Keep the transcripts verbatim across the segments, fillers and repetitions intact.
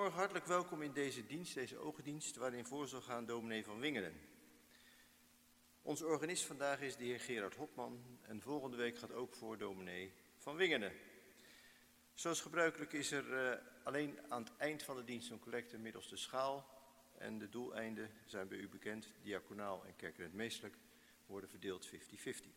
Goedemorgen, hartelijk welkom in deze dienst, deze ogendienst, waarin voor zal gaan dominee van Wingeren. Onze organist vandaag is de heer Gerard Hopman en volgende week gaat ook voor dominee van Wingeren. Zoals gebruikelijk is er uh, alleen aan het eind van de dienst een collecte middels de schaal. En de doeleinden zijn bij u bekend, diaconaal en kerkentmeestelijk, worden verdeeld vijftig vijftig.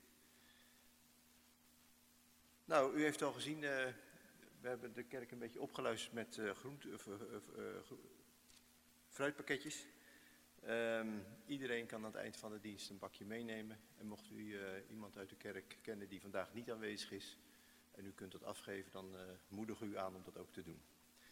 Nou, u heeft al gezien, uh, we hebben de kerk een beetje opgeluisterd met uh, groente, uh, uh, uh, fruitpakketjes. Um, iedereen kan aan het eind van de dienst een bakje meenemen. En mocht u uh, iemand uit de kerk kennen die vandaag niet aanwezig is en u kunt dat afgeven, dan uh, moedigen u aan om dat ook te doen.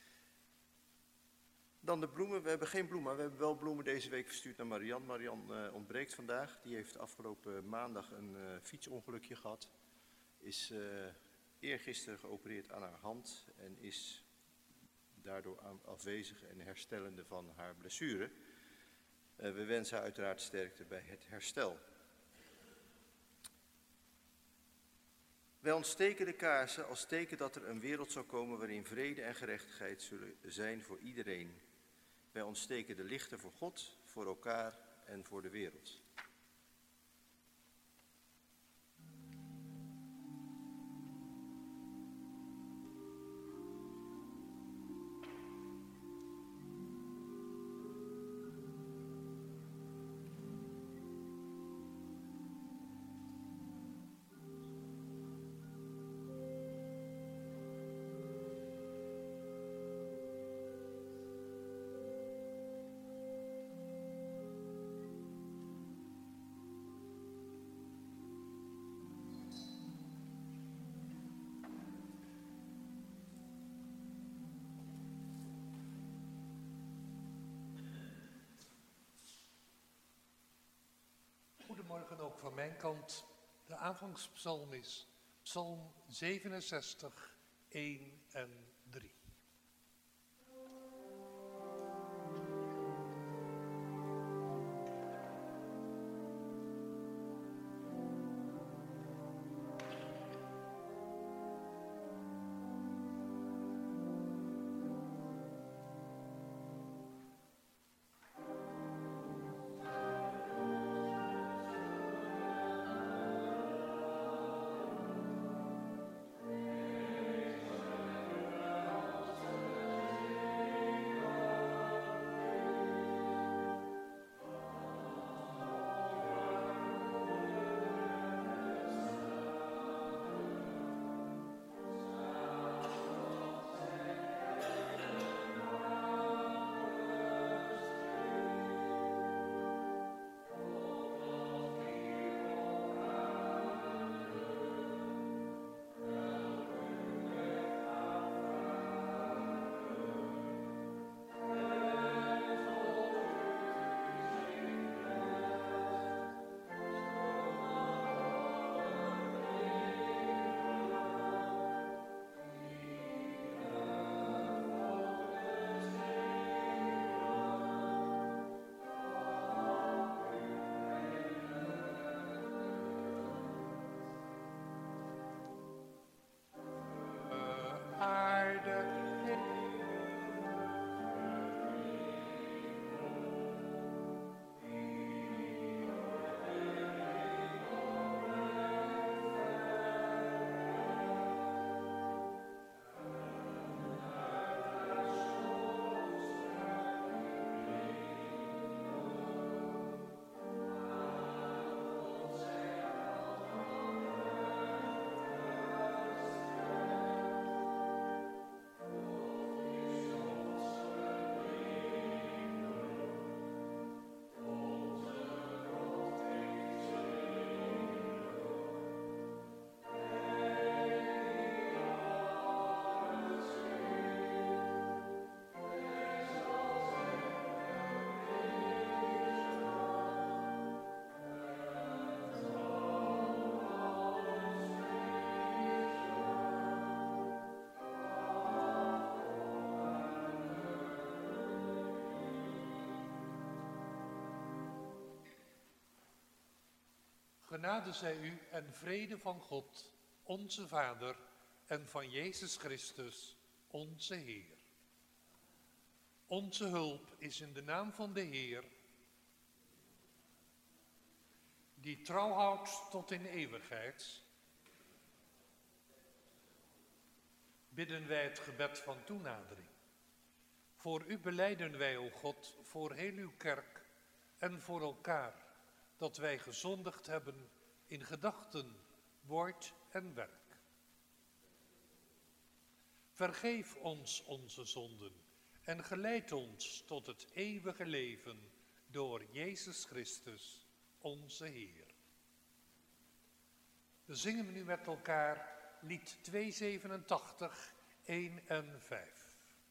Dan de bloemen. We hebben geen bloemen, we hebben wel bloemen deze week verstuurd naar Marian. Marian uh, ontbreekt vandaag. Die heeft afgelopen maandag een uh, fietsongelukje gehad. Is uh, eergisteren geopereerd aan haar hand en is daardoor afwezig en herstellende van haar blessure. Uh, we wensen haar uiteraard sterkte bij het herstel. Wij ontsteken de kaarsen als teken dat er een wereld zal komen waarin vrede en gerechtigheid zullen zijn voor iedereen. Wij ontsteken de lichten voor God, voor elkaar en voor de wereld. Goedemorgen ook van mijn kant. De aanvangspsalm is psalm zevenenzestig, één en drie. Genade zij u en vrede van God, onze Vader, en van Jezus Christus, onze Heer. Onze hulp is in de naam van de Heer, die trouw houdt tot in eeuwigheid. Bidden wij het gebed van toenadering. Voor u belijden wij, o God, voor heel uw kerk en voor elkaar, dat wij gezondigd hebben in gedachten, woord en werk. Vergeef ons onze zonden en geleid ons tot het eeuwige leven door Jezus Christus, onze Heer. We zingen nu met elkaar lied tweehonderdzevenentachtig, één en vijf.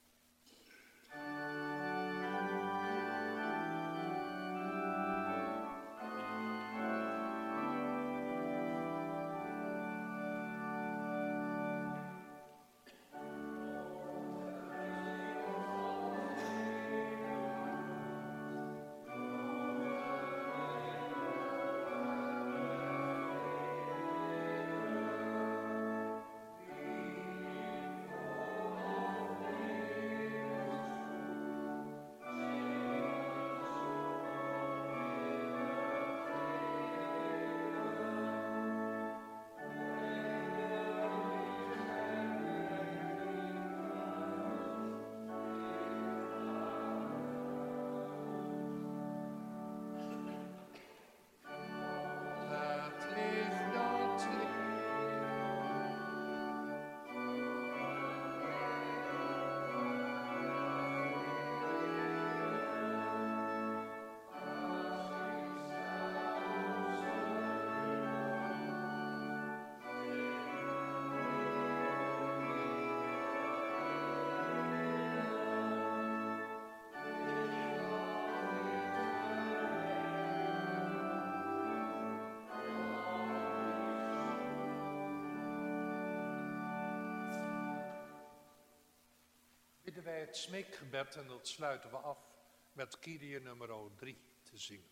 Bidden wij het smeekgebed en dat sluiten we af met Kyrie nummer drie te zingen.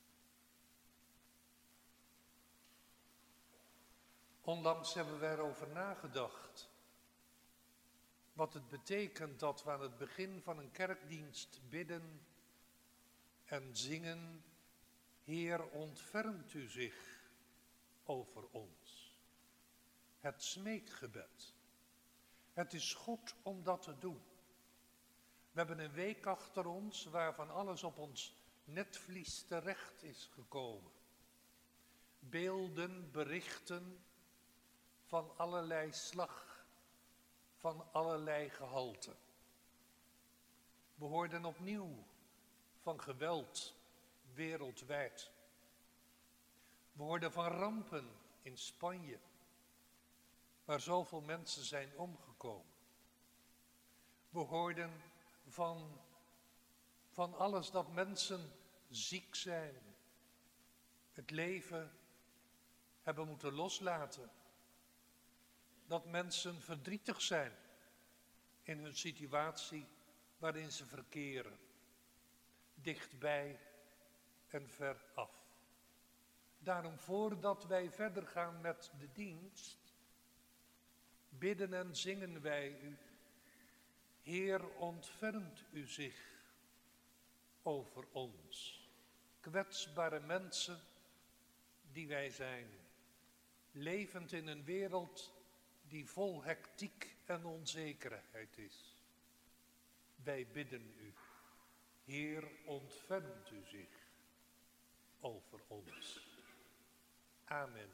Onlangs hebben wij erover nagedacht wat het betekent dat we aan het begin van een kerkdienst bidden en zingen: Heer, ontfermt u zich over ons. Het smeekgebed. Het is goed om dat te doen. We hebben een week achter ons waarvan alles op ons netvlies terecht is gekomen. Beelden, berichten van allerlei slag, van allerlei gehalte. We hoorden opnieuw van geweld wereldwijd. We hoorden van rampen in Spanje, waar zoveel mensen zijn omgekomen. We hoorden van, van alles dat mensen ziek zijn, het leven hebben moeten loslaten. Dat mensen verdrietig zijn in hun situatie waarin ze verkeren, dichtbij en ver af. Daarom, voordat wij verder gaan met de dienst, bidden en zingen wij u: Heer, ontfermt u zich over ons, kwetsbare mensen die wij zijn, levend in een wereld die vol hectiek en onzekerheid is. Wij bidden u, Heer, ontfermt u zich over ons. Amen.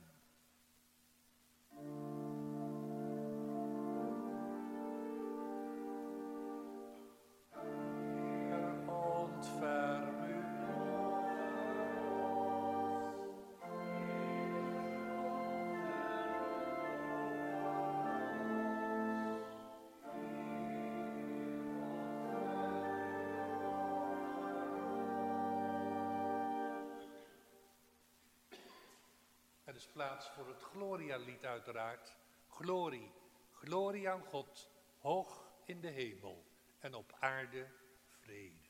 Er is plaats voor het Gloria-lied uiteraard. Glorie, glorie aan God, hoog in de hemel en op aarde vrede.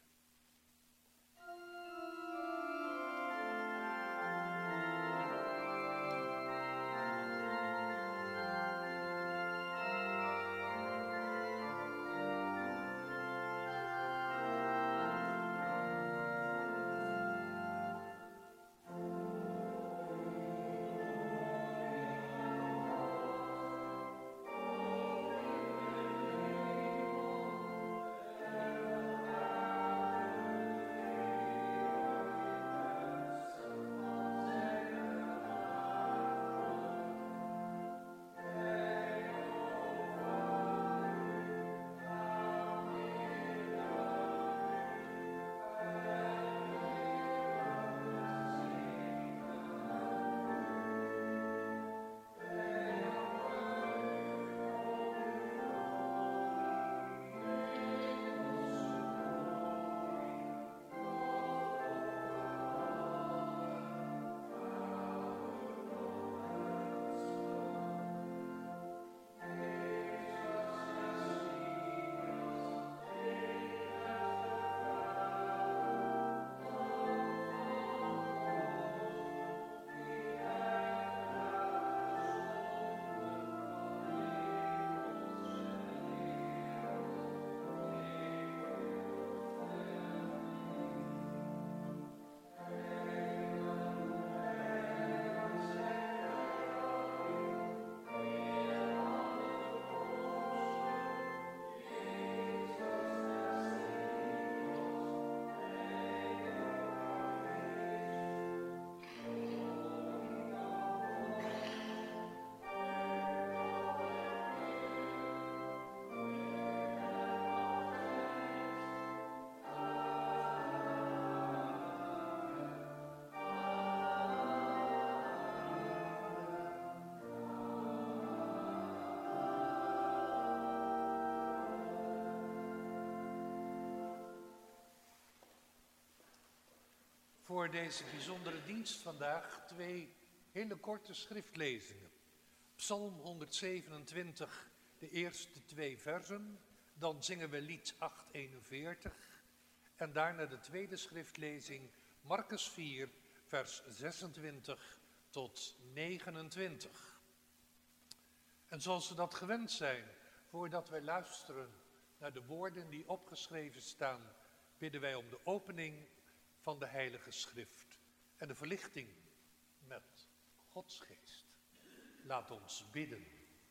voor deze bijzondere dienst vandaag twee hele korte schriftlezingen. Psalm honderdzevenentwintig, de eerste twee versen, dan zingen we lied achthonderdeenenveertig en daarna de tweede schriftlezing, Marcus vier, vers zesentwintig tot negenentwintig. En zoals we dat gewend zijn, voordat wij luisteren naar de woorden die opgeschreven staan, bidden wij om de opening van de Heilige Schrift en de verlichting met Gods geest. Laat ons bidden.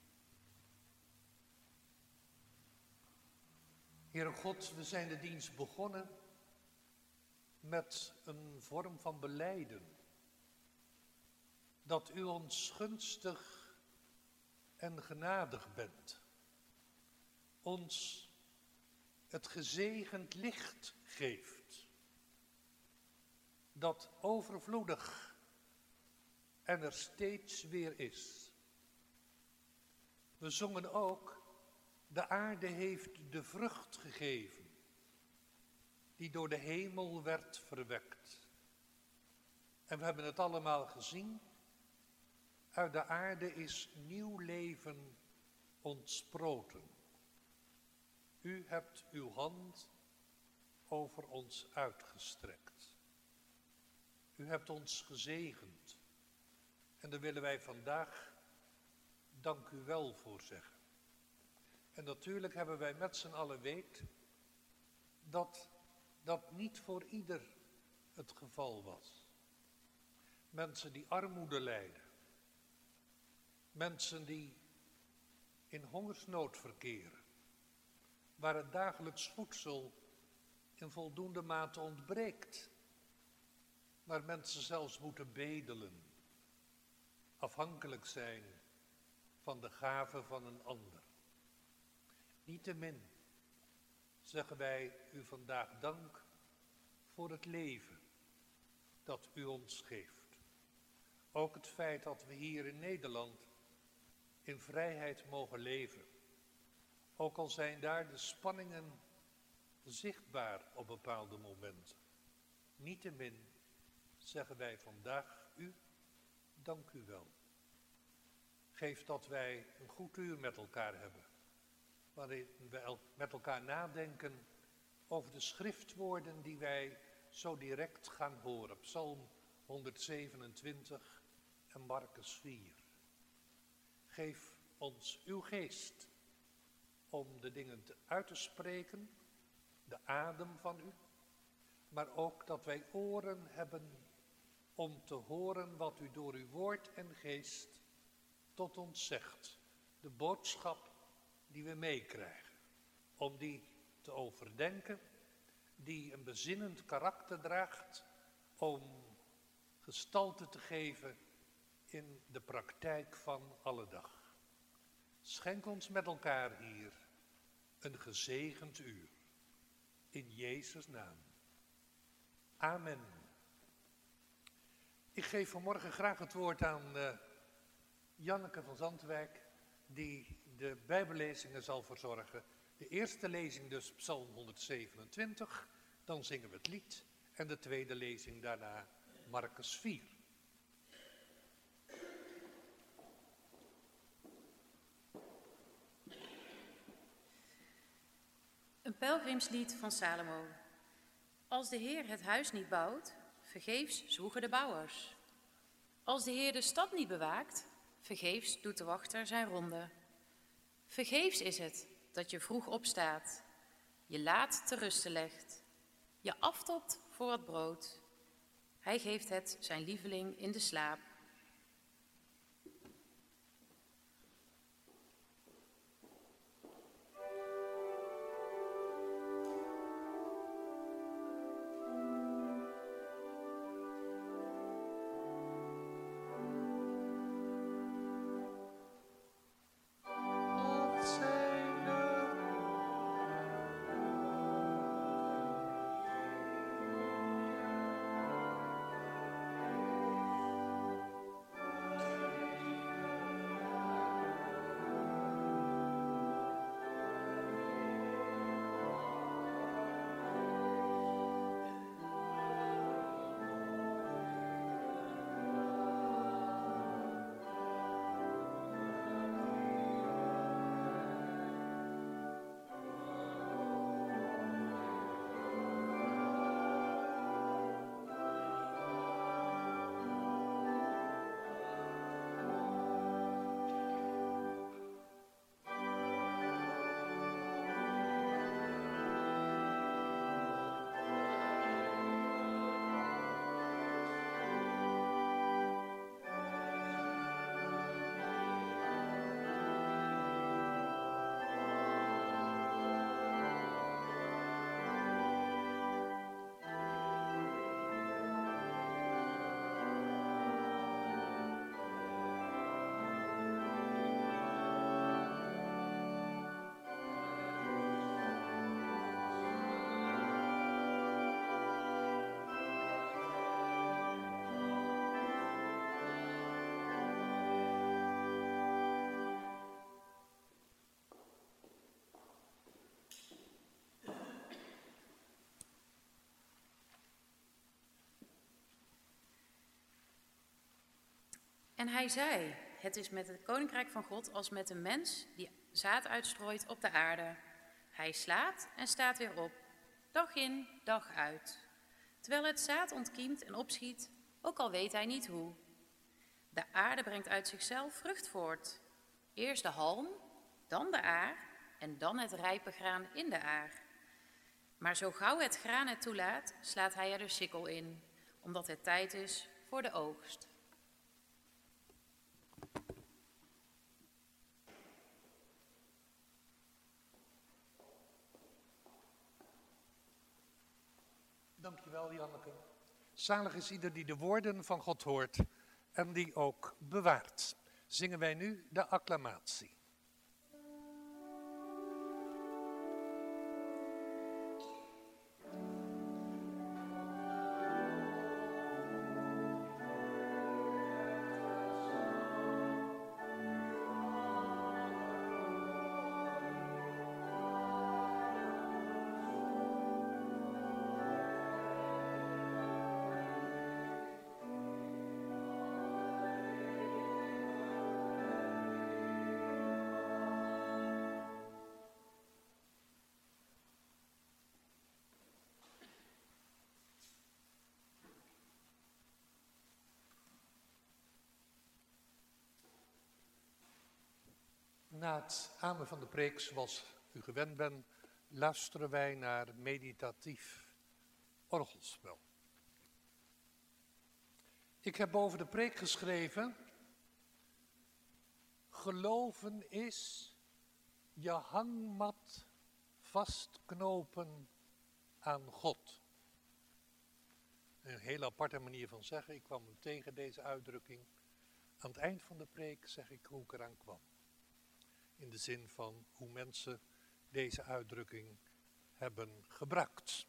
Heere God, we zijn de dienst begonnen met een vorm van belijden. Dat u ons gunstig en genadig bent. Ons het gezegend licht geeft. Dat overvloedig en er steeds weer is. We zongen ook, de aarde heeft de vrucht gegeven, die door de hemel werd verwekt. En we hebben het allemaal gezien, uit de aarde is nieuw leven ontsproten. U hebt uw hand over ons uitgestrekt. U hebt ons gezegend. En daar willen wij vandaag dank u wel voor zeggen. En natuurlijk hebben wij met z'n allen weet dat dat niet voor ieder het geval was. Mensen die armoede lijden. Mensen die in hongersnood verkeren. Waar het dagelijks voedsel in voldoende mate ontbreekt. Waar mensen zelfs moeten bedelen. Afhankelijk zijn van de gave van een ander. Niettemin zeggen wij u vandaag dank voor het leven dat u ons geeft. Ook het feit dat we hier in Nederland in vrijheid mogen leven. Ook al zijn daar de spanningen zichtbaar op bepaalde momenten. Niettemin zeggen wij vandaag u dank u wel. Geef dat wij een goed uur met elkaar hebben. Waarin we met elkaar nadenken over de schriftwoorden die wij zo direct gaan horen. Psalm honderdzevenentwintig en Marcus vier. Geef ons uw geest om de dingen te, uit te spreken, de adem van u. Maar ook dat wij oren hebben om te horen wat u door uw woord en geest tot ons zegt. De boodschap die we meekrijgen. Om die te overdenken, die een bezinnend karakter draagt, om gestalte te geven in de praktijk van alle dag. Schenk ons met elkaar hier een gezegend uur. In Jezus' naam. Amen. Ik geef vanmorgen graag het woord aan uh, Janneke van Zandwijk, die de bijbellezingen zal verzorgen. De eerste lezing dus Psalm honderdzevenentwintig, dan zingen we het lied. En de tweede lezing daarna Marcus vier. Een pelgrimslied van Salomo. Als de Heer het huis niet bouwt, vergeefs zwoegen de bouwers. Als de Heer de stad niet bewaakt, vergeefs doet de wachter zijn ronde. Vergeefs is het dat je vroeg opstaat, je laat te rusten legt, je aftopt voor wat brood. Hij geeft het zijn lieveling in de slaap. En hij zei, het is met het koninkrijk van God als met een mens die zaad uitstrooit op de aarde. Hij slaapt en staat weer op, dag in, dag uit. Terwijl het zaad ontkiemt en opschiet, ook al weet hij niet hoe. De aarde brengt uit zichzelf vrucht voort. Eerst de halm, dan de aar en dan het rijpe graan in de aar. Maar zo gauw het graan het toelaat, slaat hij er de sikkel in, omdat het tijd is voor de oogst. Dankjewel, Janneke. Zalig is ieder die de woorden van God hoort en die ook bewaart. Zingen wij nu de acclamatie. Na het amen van de preek, zoals u gewend bent, luisteren wij naar meditatief orgelspel. Ik heb boven de preek geschreven, geloven is je hangmat vastknopen aan God. Een hele aparte manier van zeggen, ik kwam hem tegen deze uitdrukking. Aan het eind van de preek zeg ik hoe ik eraan kwam. In de zin van hoe mensen deze uitdrukking hebben gebruikt.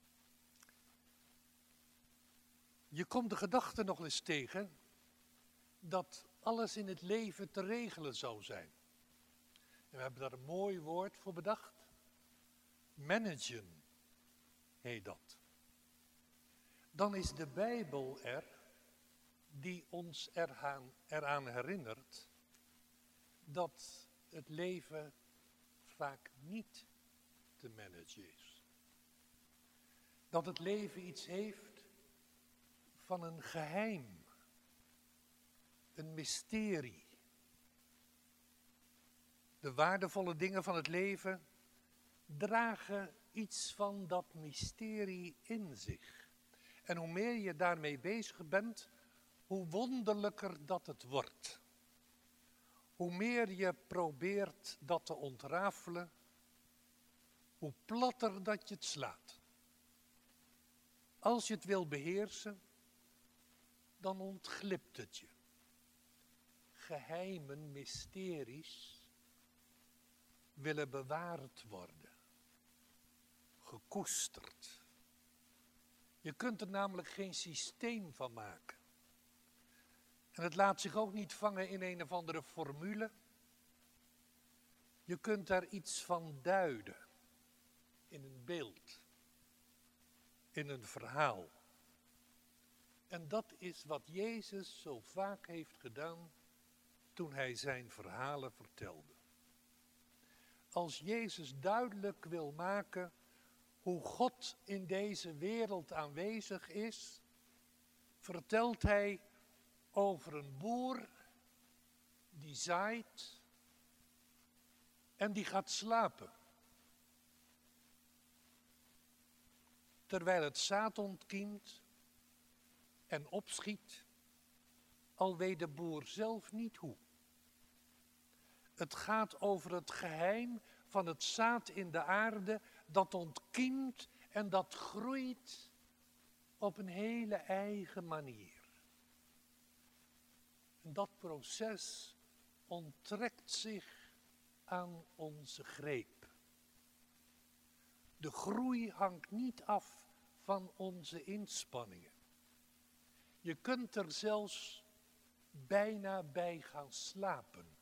Je komt de gedachte nog eens tegen dat alles in het leven te regelen zou zijn. En we hebben daar een mooi woord voor bedacht. Managen heet dat. Dan is de Bijbel er die ons eraan, eraan herinnert dat het leven vaak niet te managen is. Dat het leven iets heeft van een geheim, een mysterie. De waardevolle dingen van het leven dragen iets van dat mysterie in zich. En hoe meer je daarmee bezig bent, hoe wonderlijker dat het wordt. Hoe meer je probeert dat te ontrafelen, hoe platter dat je het slaat. Als je het wil beheersen, dan ontglipt het je. Geheimen, mysteries willen bewaard worden, gekoesterd. Je kunt er namelijk geen systeem van maken. En het laat zich ook niet vangen in een of andere formule. Je kunt daar iets van duiden. In een beeld. In een verhaal. En dat is wat Jezus zo vaak heeft gedaan toen hij zijn verhalen vertelde. Als Jezus duidelijk wil maken hoe God in deze wereld aanwezig is, vertelt hij over een boer die zaait en die gaat slapen. Terwijl het zaad ontkiemt en opschiet, al weet de boer zelf niet hoe. Het gaat over het geheim van het zaad in de aarde dat ontkiemt en dat groeit op een hele eigen manier. En dat proces onttrekt zich aan onze greep. De groei hangt niet af van onze inspanningen. Je kunt er zelfs bijna bij gaan slapen.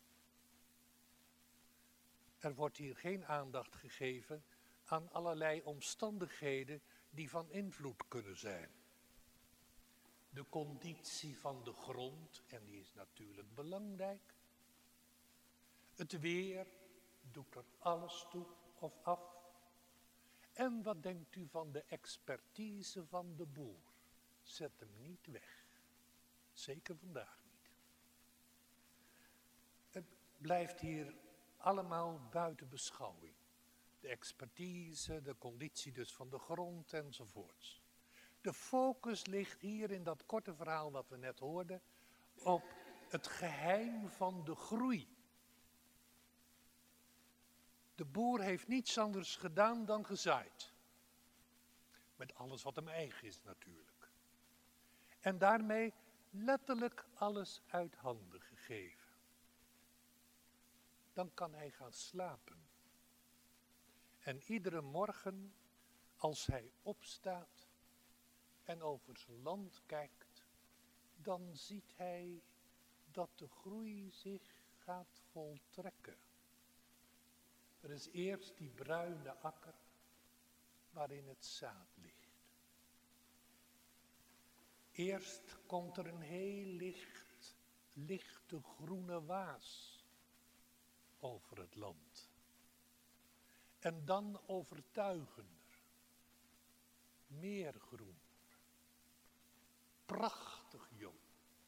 Er wordt hier geen aandacht gegeven aan allerlei omstandigheden die van invloed kunnen zijn. De conditie van de grond, en die is natuurlijk belangrijk. Het weer doet er alles toe of af. En wat denkt u van de expertise van de boer? Zet hem niet weg. Zeker vandaag niet. Het blijft hier allemaal buiten beschouwing. De expertise, de conditie dus van de grond enzovoorts. De focus ligt hier in dat korte verhaal wat we net hoorden op het geheim van de groei. De boer heeft niets anders gedaan dan gezaaid. Met alles wat hem eigen is natuurlijk. En daarmee letterlijk alles uit handen gegeven. Dan kan hij gaan slapen. En iedere morgen, als hij opstaat en over zijn land kijkt, dan ziet hij dat de groei zich gaat voltrekken. Er is eerst die bruine akker waarin het zaad ligt. Eerst komt er een heel licht, lichte groene waas over het land. En dan overtuigender, meer groen, prachtig jong,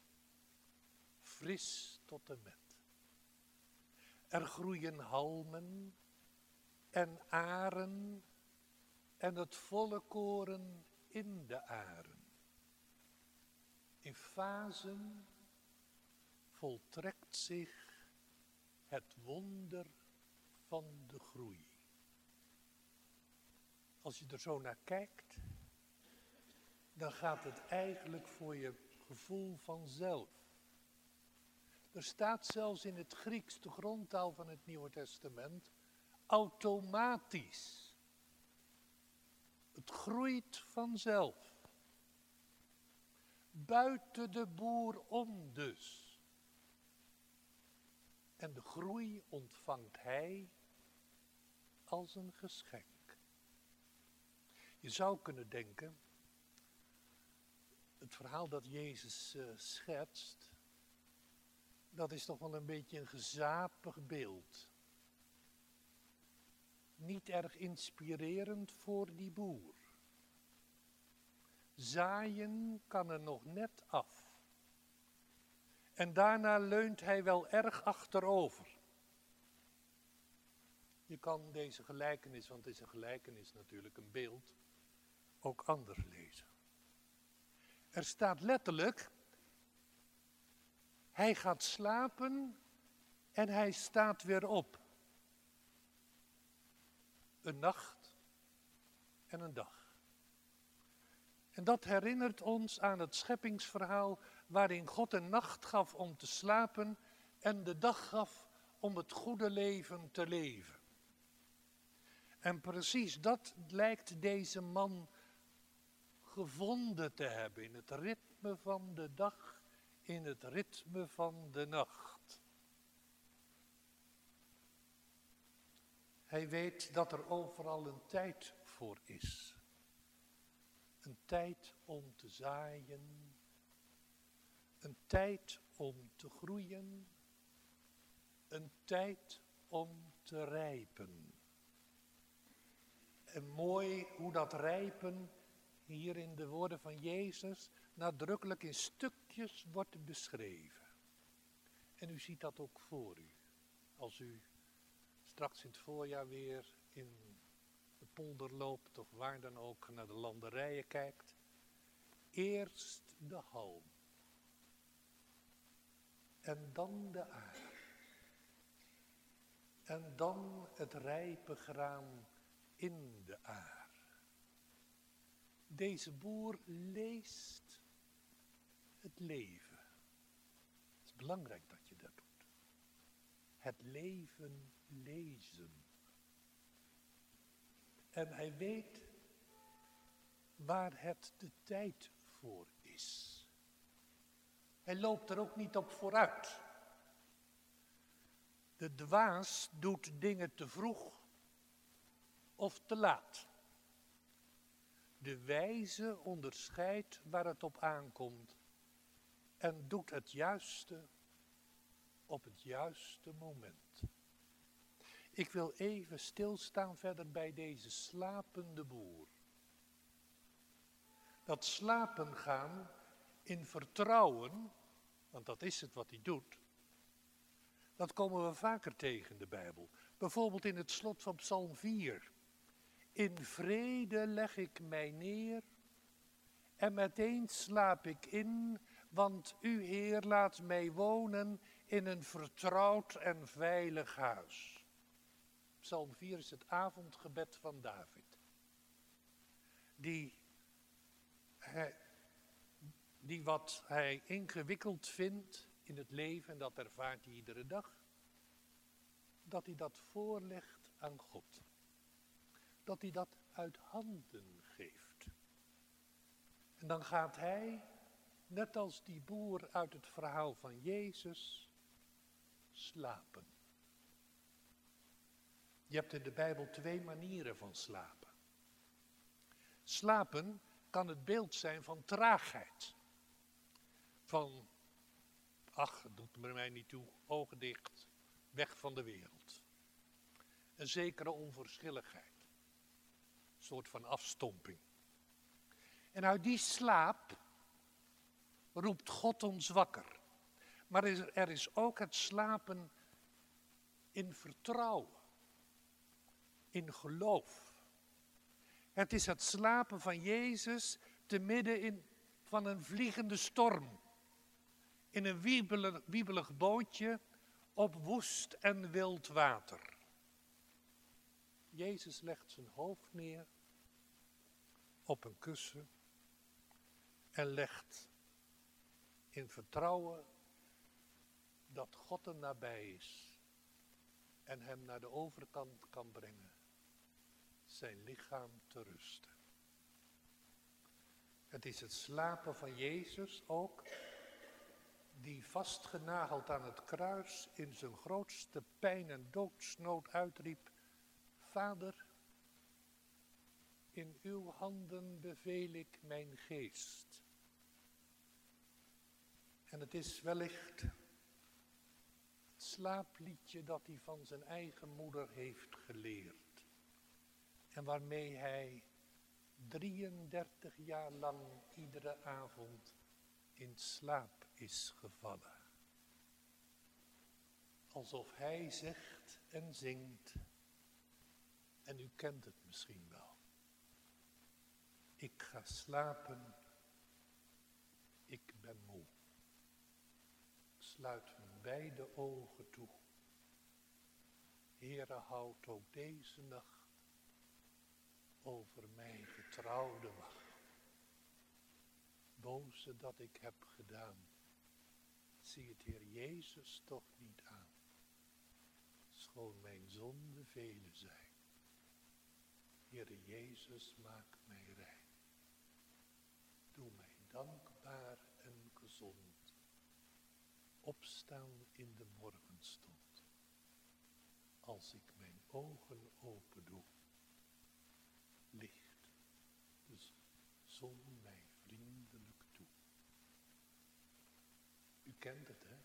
fris tot en met. Er groeien halmen en aren en het volle koren in de aren. In fasen voltrekt zich het wonder van de groei. Als je er zo naar kijkt, dan gaat het eigenlijk voor je gevoel vanzelf. Er staat zelfs in het Grieks, de grondtaal van het Nieuwe Testament, automatisch. Het groeit vanzelf. Buiten de boer om dus. En de groei ontvangt hij als een geschenk. Je zou kunnen denken, het verhaal dat Jezus uh, schetst, dat is toch wel een beetje een gezapig beeld. Niet erg inspirerend voor die boer. Zaaien kan er nog net af. En daarna leunt hij wel erg achterover. Je kan deze gelijkenis, want het is een gelijkenis natuurlijk, een beeld, ook anders lezen. Er staat letterlijk, hij gaat slapen en hij staat weer op. Een nacht en een dag. En dat herinnert ons aan het scheppingsverhaal waarin God een nacht gaf om te slapen en de dag gaf om het goede leven te leven. En precies dat lijkt deze man gevonden te hebben in het ritme van de dag, in het ritme van de nacht. Hij weet dat er overal een tijd voor is. Een tijd om te zaaien. Een tijd om te groeien. Een tijd om te rijpen. En mooi hoe dat rijpen hier in de woorden van Jezus nadrukkelijk in stukjes wordt beschreven. En u ziet dat ook voor u. Als u straks in het voorjaar weer in de polder loopt of waar dan ook naar de landerijen kijkt. Eerst de halm. En dan de aar. En dan het rijpe graan in de aar. Deze boer leest het leven. Het is belangrijk dat je dat doet. Het leven lezen. En hij weet waar het de tijd voor is. Hij loopt er ook niet op vooruit. De dwaas doet dingen te vroeg of te laat. De wijze onderscheidt waar het op aankomt en doet het juiste op het juiste moment. Ik wil even stilstaan verder bij deze slapende boer. Dat slapen gaan in vertrouwen, want dat is het wat hij doet, dat komen we vaker tegen in de Bijbel. Bijvoorbeeld in het slot van Psalm vier. In vrede leg ik mij neer en meteen slaap ik in, want u, Heer, laat mij wonen in een vertrouwd en veilig huis. Psalm vier is het avondgebed van David. Die, hij, die wat hij ingewikkeld vindt in het leven, en dat ervaart hij iedere dag, dat hij dat voorlegt aan God. Dat hij dat uit handen geeft. En dan gaat hij, net als die boer uit het verhaal van Jezus, slapen. Je hebt in de Bijbel twee manieren van slapen. Slapen kan het beeld zijn van traagheid. Van, ach, het doet er mij niet toe, ogen dicht, weg van de wereld. Een zekere onverschilligheid. Een soort van afstomping. En uit die slaap roept God ons wakker. Maar er is, er is ook het slapen in vertrouwen. In geloof. Het is het slapen van Jezus te midden in, van een vliegende storm. In een wiebelig, wiebelig bootje op woest en wild water. Jezus legt zijn hoofd neer op een kussen en legt in vertrouwen dat God hem nabij is en hem naar de overkant kan brengen, zijn lichaam te rusten. Het is het slapen van Jezus ook, die vastgenageld aan het kruis in zijn grootste pijn en doodsnood uitriep: Vader, in uw handen beveel ik mijn geest. En het is wellicht het slaapliedje dat hij van zijn eigen moeder heeft geleerd. En waarmee hij drieëndertig jaar lang iedere avond in slaap is gevallen. Alsof hij zegt en zingt, en u kent het misschien wel: ik ga slapen, ik ben moe. Ik sluit mijn beide ogen toe. Heere, houd ook deze nacht over mijn getrouwde wacht. Boze dat ik heb gedaan, zie het Heer Jezus toch niet aan. Schoon mijn zonden vele zijn. Heere Jezus, maak mij rein. Doe mij dankbaar en gezond. Opstaan in de morgenstond. Als ik mijn ogen open doe, licht de zon mij vriendelijk toe. U kent het, hè?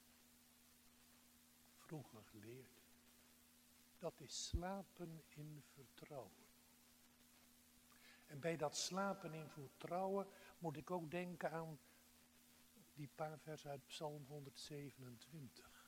Vroeger geleerd. Dat is slapen in vertrouwen. En bij dat slapen in vertrouwen moet ik ook denken aan die paar versen uit Psalm honderdzevenentwintig.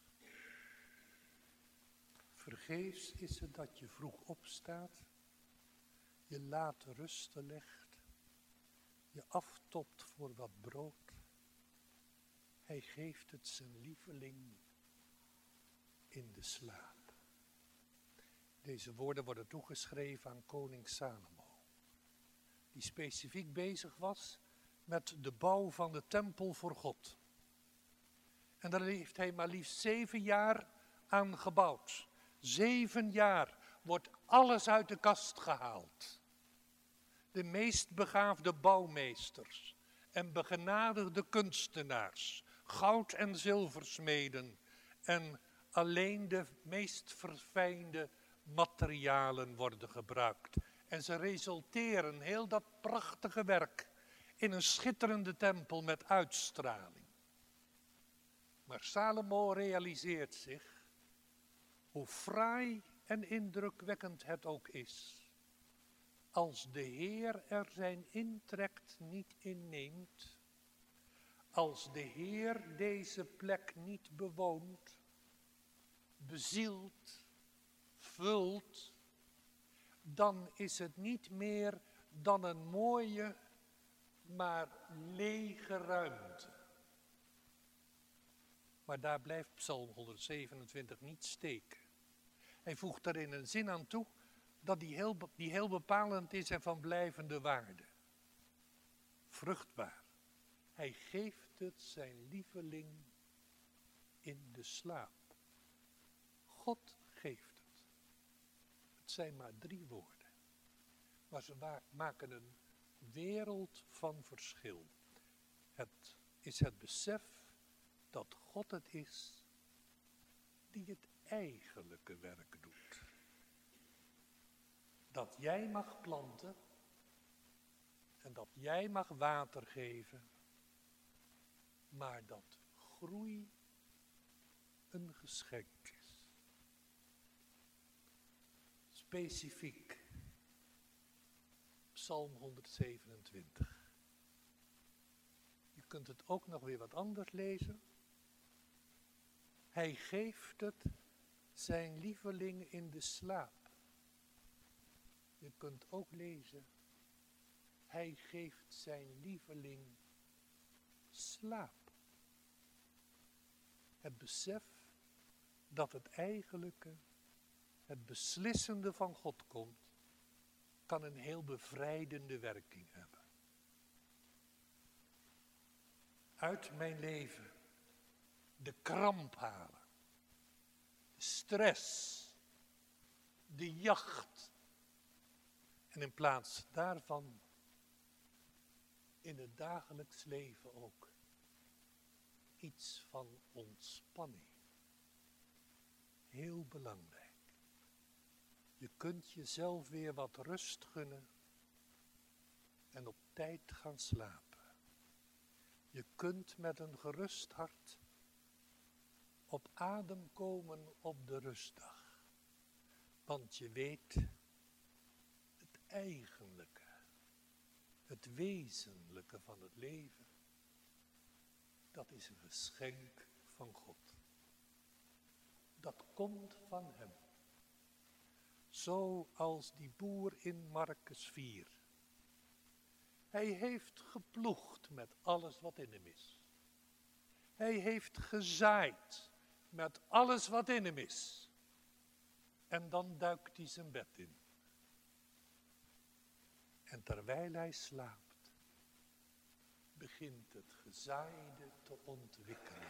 Vergeefs is het dat je vroeg opstaat, je laat rusten legt, je aftopt voor wat brood. Hij geeft het zijn lieveling in de slaap. Deze woorden worden toegeschreven aan koning Salomo, die specifiek bezig was met de bouw van de tempel voor God. En daar heeft hij maar liefst zeven jaar aan gebouwd. Zeven jaar wordt alles uit de kast gehaald. De meest begaafde bouwmeesters en begenadigde kunstenaars, goud- en zilversmeden en alleen de meest verfijnde materialen worden gebruikt. En ze resulteren, heel dat prachtige werk, in een schitterende tempel met uitstraling. Maar Salomo realiseert zich hoe fraai en indrukwekkend het ook is. Als de Heer er zijn intrek niet inneemt, als de Heer deze plek niet bewoont, bezielt, vult, dan is het niet meer dan een mooie, maar lege ruimte. Maar daar blijft Psalm honderdzevenentwintig niet steken. Hij voegt er in een zin aan toe dat die heel, die heel bepalend is en van blijvende waarde. Vruchtbaar. Hij geeft het zijn lieveling in de slaap. God geeft het. Het zijn maar drie woorden. Maar ze maken een wereld van verschil. Het is het besef dat God het is die het eigenlijke werk doet. Dat jij mag planten en dat jij mag water geven, maar dat groei een geschenk is. Specifiek, Psalm honderdzevenentwintig. Je kunt het ook nog weer wat anders lezen. Hij geeft het zijn lieveling in de slaap. Je kunt ook lezen, hij geeft zijn lieveling slaap. Het besef dat het eigenlijke, het beslissende van God komt, kan een heel bevrijdende werking hebben. Uit mijn leven de kramp halen, de stress, de jacht. En in plaats daarvan in het dagelijks leven ook iets van ontspanning. Heel belangrijk. Je kunt jezelf weer wat rust gunnen en op tijd gaan slapen. Je kunt met een gerust hart op adem komen op de rustdag. Want je weet, het eigenlijke, het wezenlijke van het leven, dat is een geschenk van God. Dat komt van hem. Zoals die boer in Markus vier. Hij heeft geploegd met alles wat in hem is. Hij heeft gezaaid met alles wat in hem is. En dan duikt hij zijn bed in. En terwijl hij slaapt, begint het gezaaide te ontwikkelen.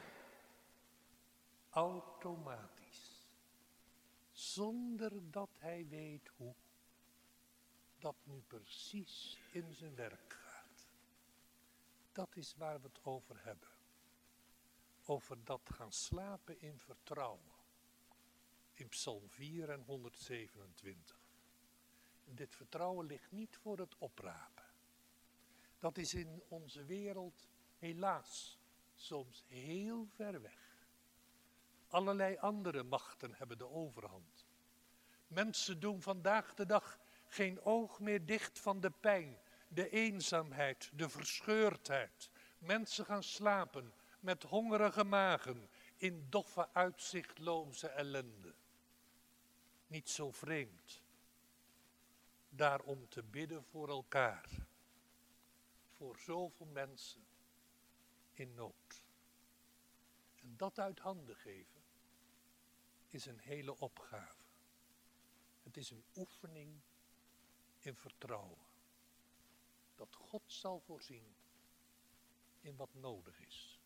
Automatisch. Zonder dat hij weet hoe. Dat nu precies in zijn werk gaat. Dat is waar we het over hebben. Over dat gaan slapen in vertrouwen. In Psalm vier en honderdzevenentwintig. En dit vertrouwen ligt niet voor het oprapen. Dat is in onze wereld helaas soms heel ver weg. Allerlei andere machten hebben de overhand. Mensen doen vandaag de dag geen oog meer dicht van de pijn, de eenzaamheid, de verscheurdheid. Mensen gaan slapen met hongerige magen in doffe, uitzichtloze ellende. Niet zo vreemd. Daarom te bidden voor elkaar. Voor zoveel mensen in nood. En dat uit handen geven is een hele opgave. Het is een oefening in vertrouwen. Dat God zal voorzien in wat nodig is.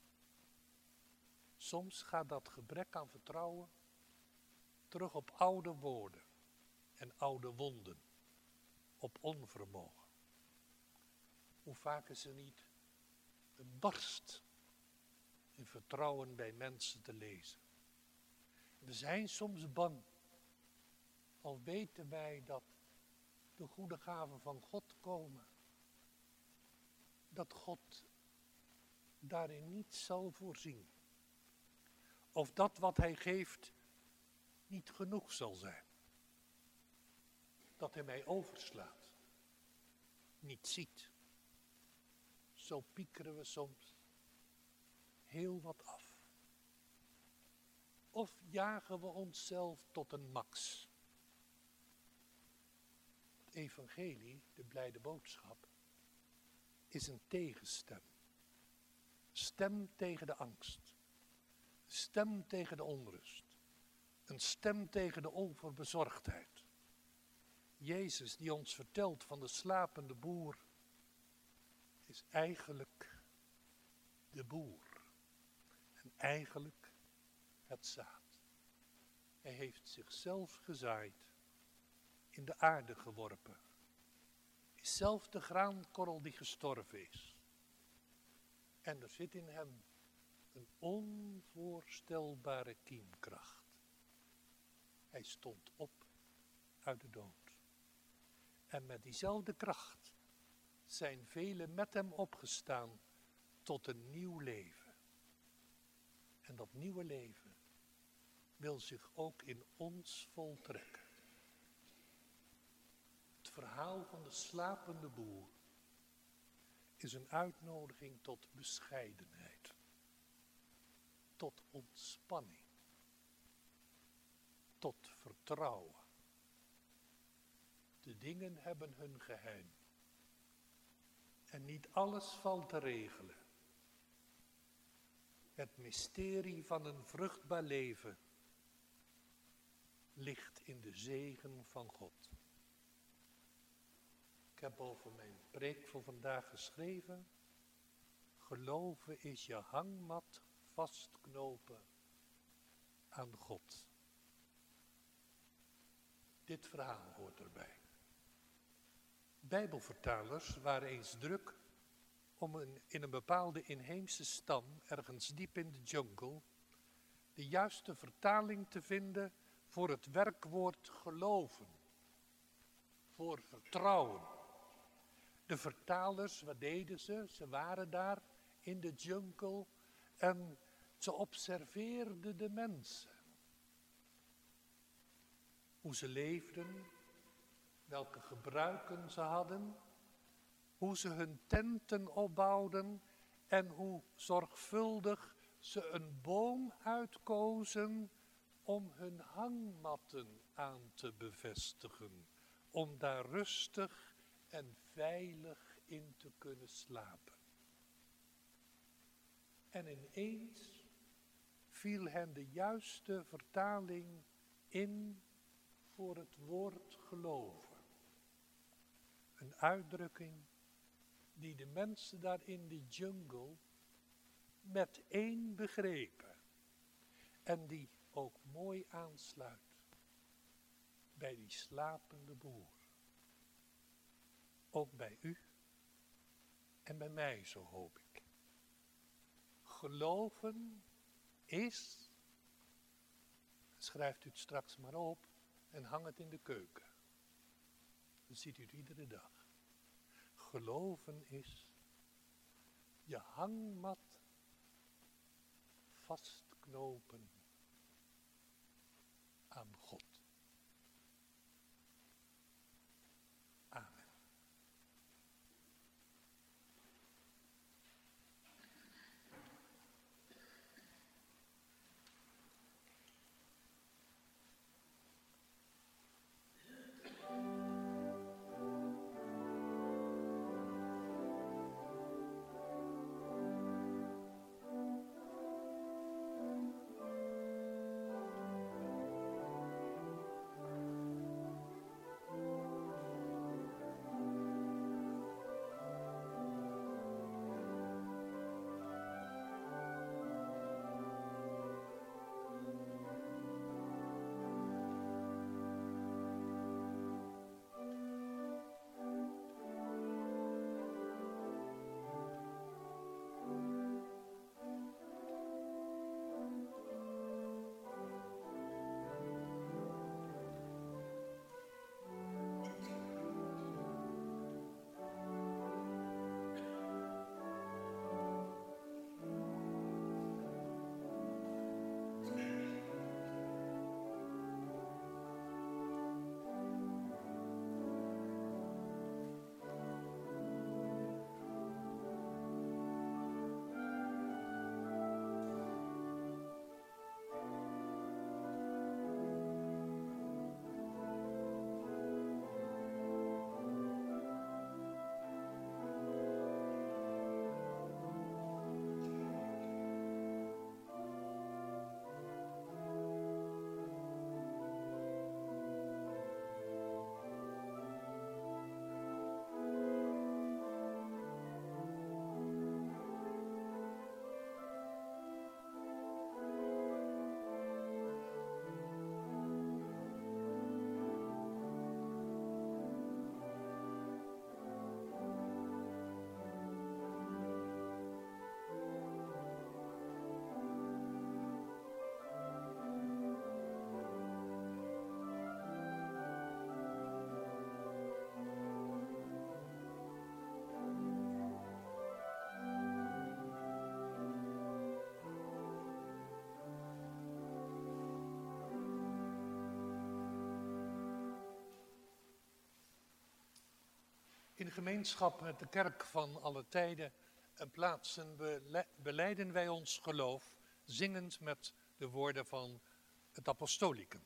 Soms gaat dat gebrek aan vertrouwen terug op oude woorden en oude wonden. Op onvermogen. Hoe vaak is er niet een barst in vertrouwen bij mensen te lezen. We zijn soms bang. Al weten wij dat de goede gaven van God komen. Dat God daarin niet zal voorzien. of dat wat hij geeft niet genoeg zal zijn. Dat hij mij overslaat, niet ziet. Zo piekeren we soms heel wat af. Of jagen we onszelf tot een max. Het evangelie, de blijde boodschap, is een tegenstem. Stem tegen de angst. Stem tegen de onrust. Een stem tegen de overbezorgdheid. Jezus die ons vertelt van de slapende boer, is eigenlijk de boer. En eigenlijk het zaad. Hij heeft zichzelf gezaaid, in de aarde geworpen. Is zelf de graankorrel die gestorven is. En er zit in hem een onvoorstelbare kiemkracht. Hij stond op uit de dood. En met diezelfde kracht zijn velen met hem opgestaan tot een nieuw leven. En dat nieuwe leven wil zich ook in ons voltrekken. Het verhaal van de slapende boer is een uitnodiging tot bescheidenheid, tot ontspanning, tot vertrouwen. De dingen hebben hun geheim en niet alles valt te regelen. Het mysterie van een vruchtbaar leven ligt in de zegen van God. Ik heb over mijn preek voor vandaag geschreven: geloven is je hangmat vastknopen aan God. Dit verhaal hoort erbij. Bijbelvertalers waren eens druk om een, in een bepaalde inheemse stam, ergens diep in de jungle, de juiste vertaling te vinden voor het werkwoord geloven, voor vertrouwen. De vertalers, wat deden ze? Ze waren daar in de jungle en ze observeerden de mensen. Hoe ze leefden, welke gebruiken ze hadden, hoe ze hun tenten opbouwden en hoe zorgvuldig ze een boom uitkozen om hun hangmatten aan te bevestigen, om daar rustig en veilig in te kunnen slapen. En ineens viel hen de juiste vertaling in voor het woord geloven. Een uitdrukking die de mensen daar in de jungle met één begrepen. En die ook mooi aansluit bij die slapende boer. Ook bij u en bij mij, zo hoop ik. Geloven is, schrijft u het straks maar op en hang het in de keuken. Dan ziet u het iedere dag. Geloven is je hangmat vastknopen aan God. Amen. In gemeenschap met de kerk van alle tijden plaatsen we, belijden wij ons geloof, zingend met de woorden van het apostolicum.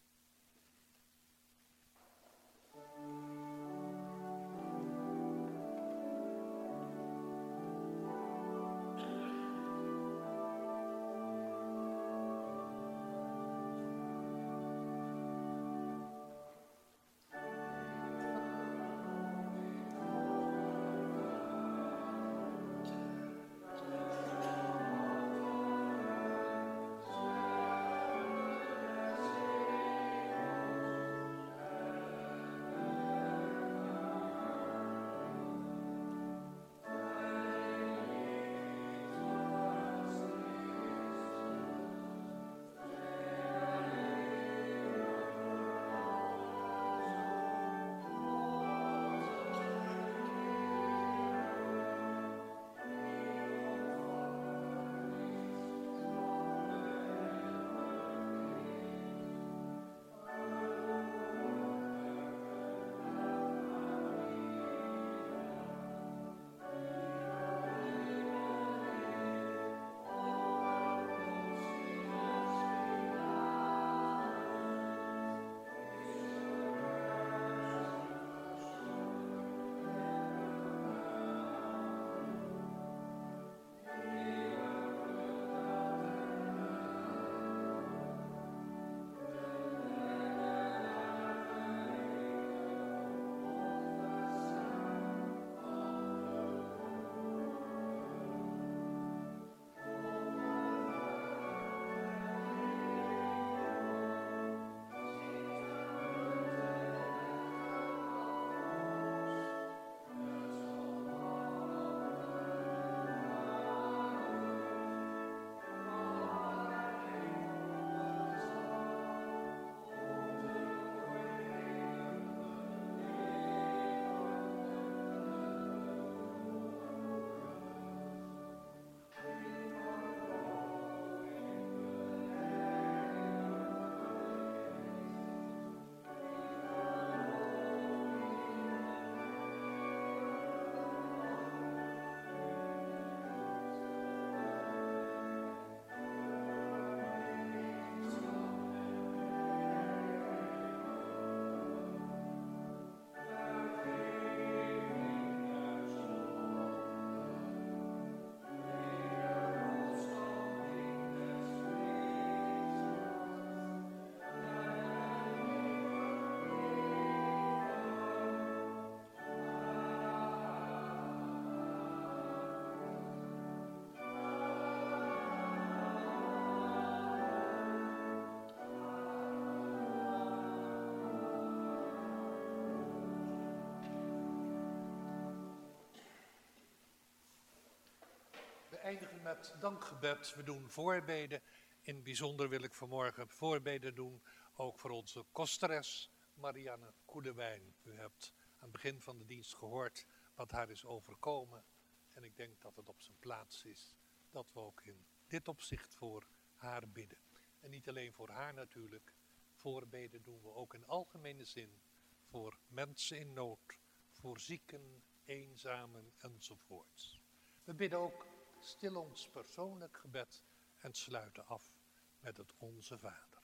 We eindigen met dankgebed. We doen voorbeden. In het bijzonder wil ik vanmorgen voorbeden doen, ook voor onze kosteres Marianne Koelewijn. U hebt aan het begin van de dienst gehoord wat haar is overkomen. En ik denk dat het op zijn plaats is dat we ook in dit opzicht voor haar bidden. En niet alleen voor haar natuurlijk. Voorbeden doen we ook in algemene zin voor mensen in nood, voor zieken, eenzamen enzovoorts. We bidden ook stil ons persoonlijk gebed en sluiten af met het Onze Vader.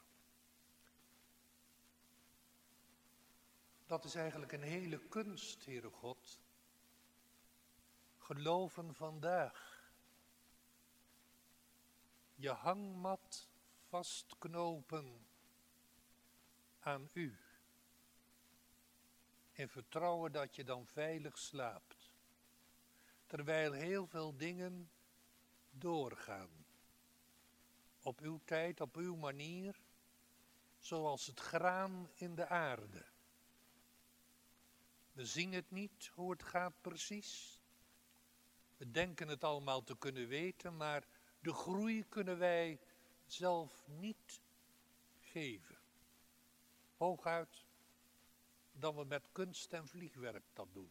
Dat is eigenlijk een hele kunst, Heere God. Geloven vandaag. Je hangmat vastknopen aan U. In vertrouwen dat je dan veilig slaapt. Terwijl heel veel dingen doorgaan. Op uw tijd, op uw manier, zoals het graan in de aarde. We zien het niet, hoe het gaat precies. We denken het allemaal te kunnen weten, maar de groei kunnen wij zelf niet geven. Hooguit dan we met kunst en vliegwerk dat doen.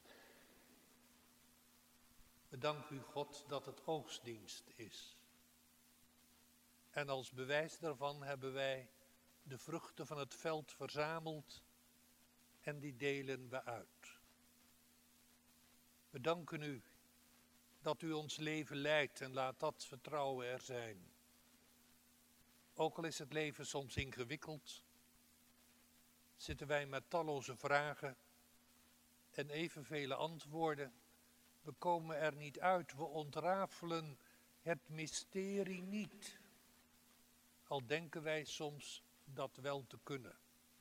We danken u, God, dat het oogstdienst is. En als bewijs daarvan hebben wij de vruchten van het veld verzameld en die delen we uit. We danken u dat u ons leven leidt en laat dat vertrouwen er zijn. Ook al is het leven soms ingewikkeld, zitten wij met talloze vragen en evenvele antwoorden. We komen er niet uit, we ontrafelen het mysterie niet. Al denken wij soms dat wel te kunnen.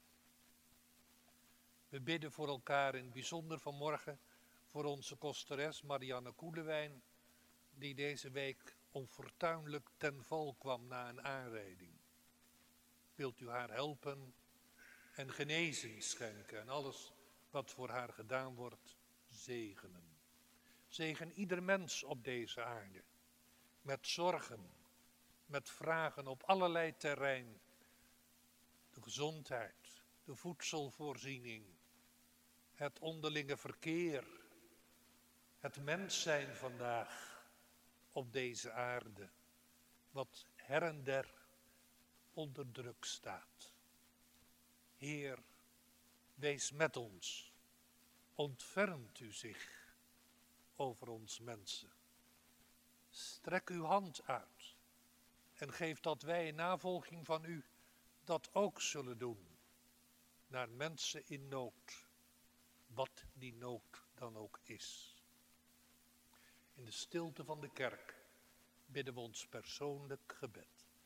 We bidden voor elkaar in het bijzonder vanmorgen voor onze kosteres Marianne Koelewijn, die deze week onfortuinlijk ten val kwam na een aanrijding. Wilt u haar helpen en genezing schenken en alles wat voor haar gedaan wordt, zegenen. Zegen ieder mens op deze aarde, met zorgen, met vragen op allerlei terrein. De gezondheid, de voedselvoorziening, het onderlinge verkeer, het mens zijn vandaag op deze aarde, wat her en der onder druk staat. Heer, wees met ons, ontfermt u zich over ons mensen. Strek uw hand uit en geef dat wij in navolging van u dat ook zullen doen, naar mensen in nood, wat die nood dan ook is. In de stilte van de kerk bidden we ons persoonlijk gebed.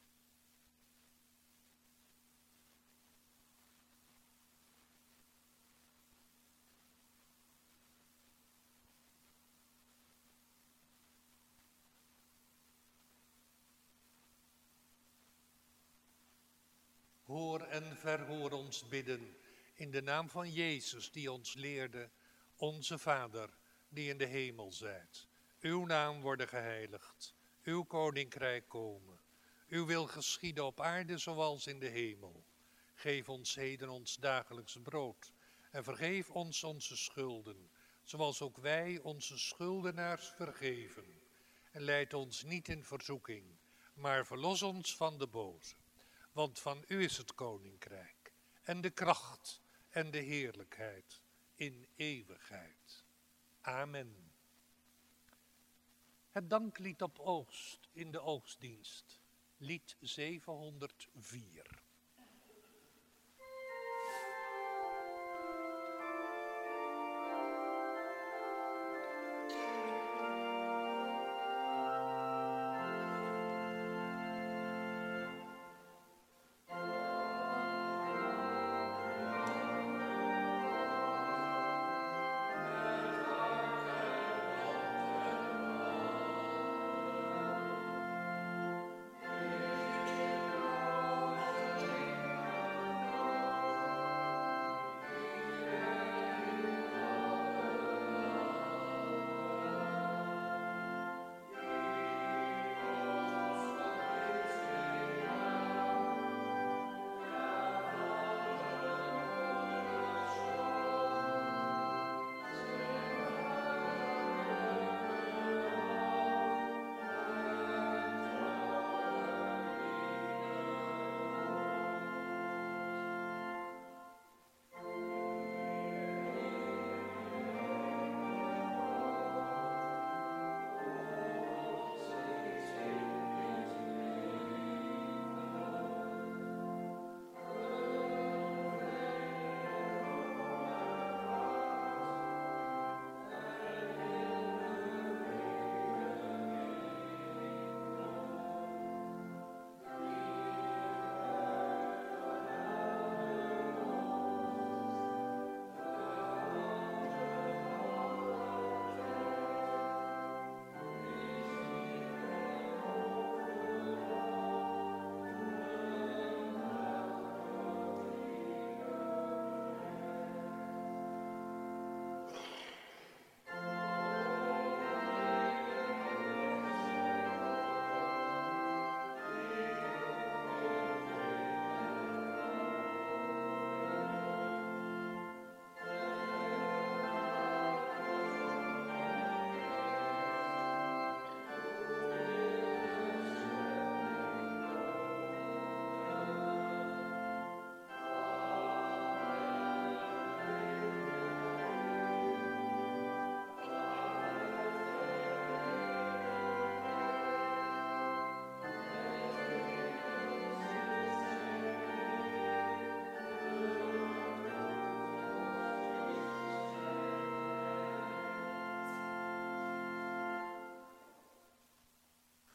Hoor en verhoor ons bidden in de naam van Jezus die ons leerde, onze Vader die in de hemel zijt. Uw naam worden geheiligd, uw koninkrijk komen. Uw wil geschieden op aarde zoals in de hemel. Geef ons heden ons dagelijks brood en vergeef ons onze schulden, zoals ook wij onze schuldenaars vergeven. En leid ons niet in verzoeking, maar verlos ons van de boze. Want van u is het koninkrijk en de kracht en de heerlijkheid in eeuwigheid. Amen. Het danklied op oogst in de oogstdienst, lied zevenhonderdvier. Amen.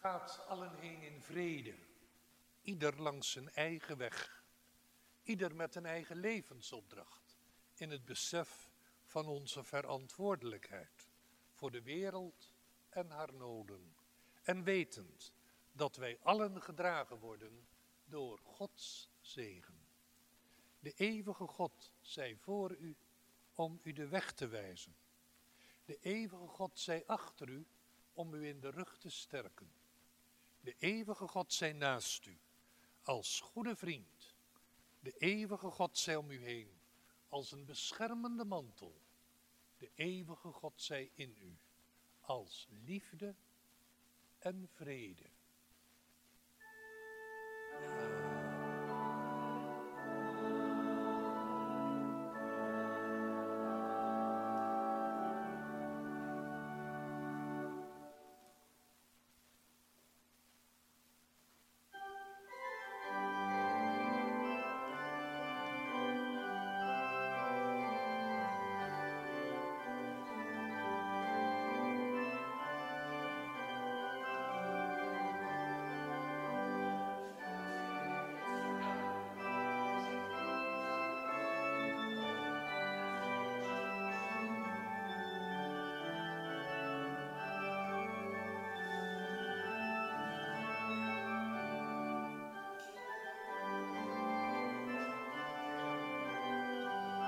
Gaat allen heen in vrede, ieder langs zijn eigen weg, ieder met een eigen levensopdracht, in het besef van onze verantwoordelijkheid voor de wereld en haar noden, en wetend dat wij allen gedragen worden door Gods zegen. De eeuwige God zij voor u om u de weg te wijzen. De eeuwige God zij achter u om u in de rug te sterken. De eeuwige God zij naast u als goede vriend. De eeuwige God zij om u heen als een beschermende mantel. De eeuwige God zij in u als liefde en vrede. Ja.